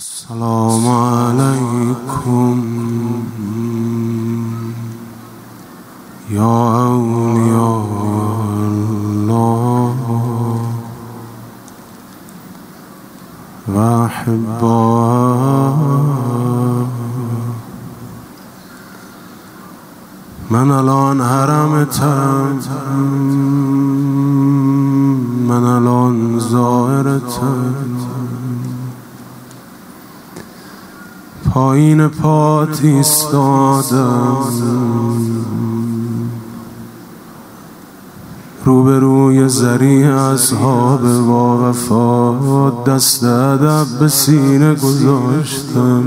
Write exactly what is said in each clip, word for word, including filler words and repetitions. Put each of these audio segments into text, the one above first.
السلام علیکم یا اولیاء الله و احباء. من الان حرمتم، من الان زائرتم، پایین پات ایستادم، روبروی زری اصحاب با وفا دست ادب به سینه گذاشتم.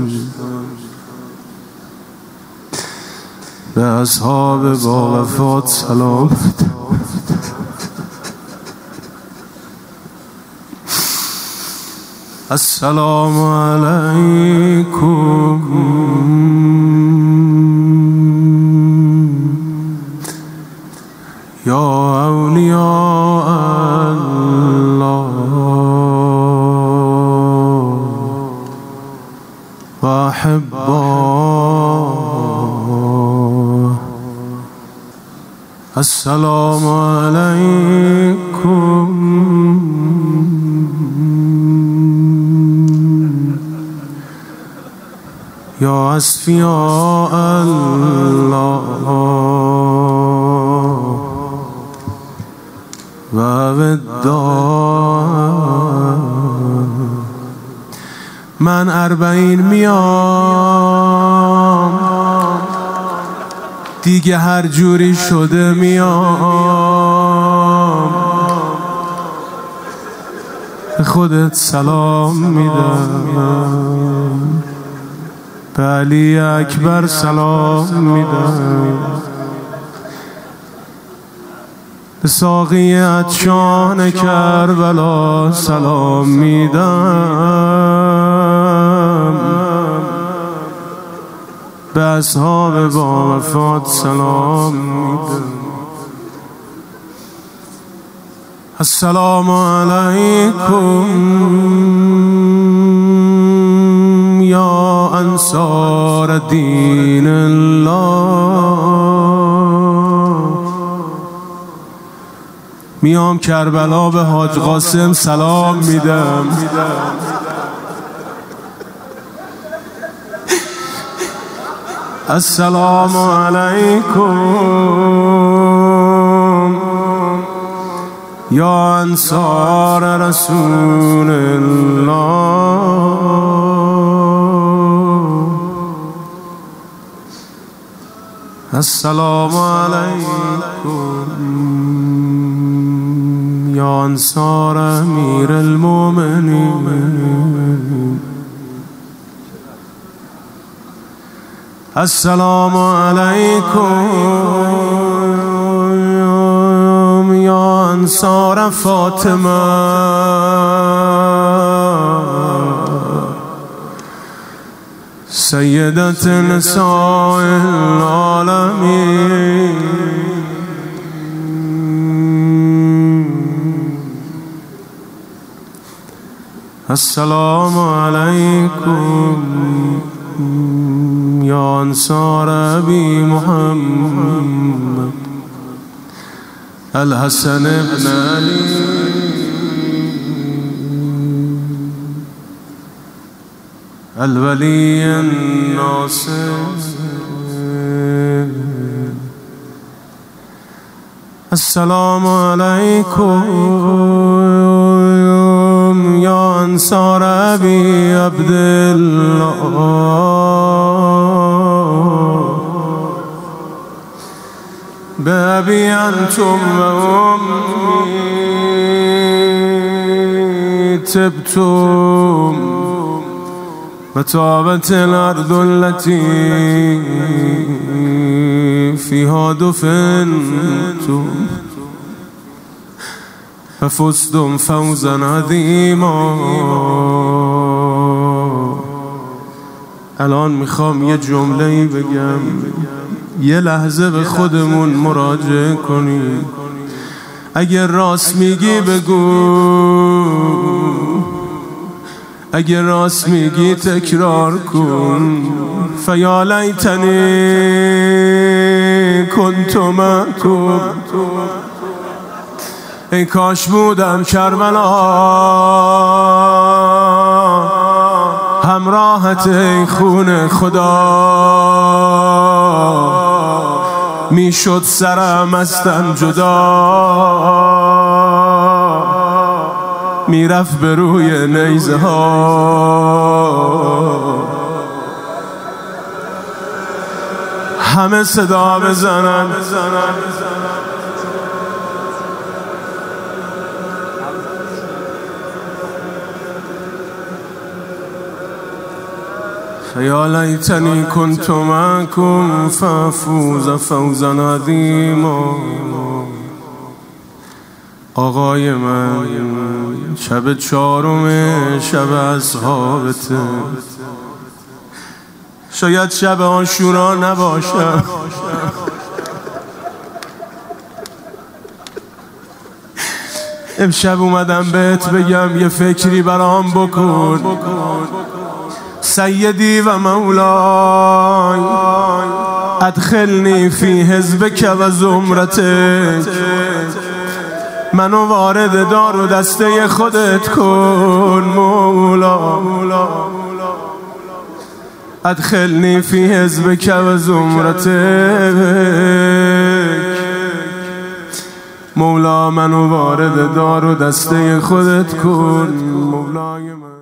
به اصحاب با وفات سلام السلام علیکم یا اولیاء الله و احباء. السلام علیکم یا اصفیاء الله و وداع. من اربعین میام، دیگه هر جوری شده میام، به خودت سلام میدم، به علی اکبر سلام میدم، به ساقی عطشان کربلا سلام میدم، به اصحاب با وفات سلام میدم. السلام علیکم یا انصار دین الله. میام کربلا به حاج قاسم سلام میدم، السلام علیکم یا انصار رسول الله. السلام علیکم یا انصار امیر المؤمنین. السلام علیکم یا انصار فاطمه سیدت نساء العالمین. السلام علیکم یا انصار ابی محمد الحسن بن علی الولی الناصر. السلام علیکم یا انصار ابی عبدالله به ابی انتم و امی تبتم و طابت الارض التي فيها دفنتم ففزتم فوزا عظیما. الان میخوام یه جمله‌ای بگم، یه لحظه به خودمون مراجعه کنیم. اگر راست میگی بگو، اگه راست میگی تکرار کن. فیا لیتنی کنت معکم، ای کاش بودم کربلا همراهت ای خون خدا. میشد سرم از تن جدا، میرفت به روی نیزه ها. همه صدا بزنن یا لیتنی کنت معکم فافوز فوزا عظیما. آقای من شب چهارم شب اصحابته، شاید شب عاشورا نباشم، امشب اومدم بهت بگم یه فکری برام بکن. سیدی و مولای ادخلنی فی حزبک و زمرتک، منو وارد دار و دسته خودت کن مولا. ادخلنی فی حزبک و زمرتک، مولا منو وارد دار و دسته خودت کن مولای من.